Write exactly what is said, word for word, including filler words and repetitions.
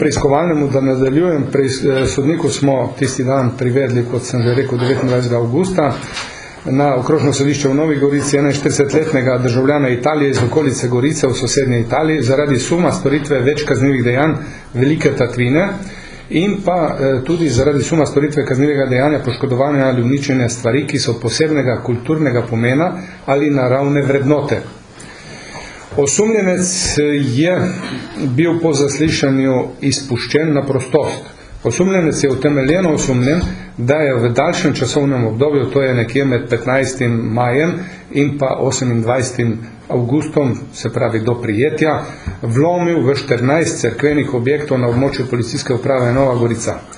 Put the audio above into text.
preiskovalnemu, da nadaljujem. Sodniku smo tisti dan privedli, kot sem že rekel, devetindvajsetega avgusta na okrožno sodišče v Novi Gorici enainštiridesetletnega državljana Italije iz okolice Gorice v sosednji Italiji zaradi suma storitve več kaznivih dejanj velike tatvine in pa tudi zaradi suma storitve kaznivega dejanja poškodovanja ali uničenja stvari, ki so posebnega kulturnega pomena ali naravne vrednote. Osumljenec je bil po zaslišanju izpuščen na prostost. Osumljenec je utemeljeno osumljen, da je v daljšem časovnem obdobju, to je nekje med petnajstim majem in pa osemindvajsetim avgustom, se pravi do prijetja, vlomil v štirinajst cerkvenih objektov na območju policijske uprave Nova Gorica.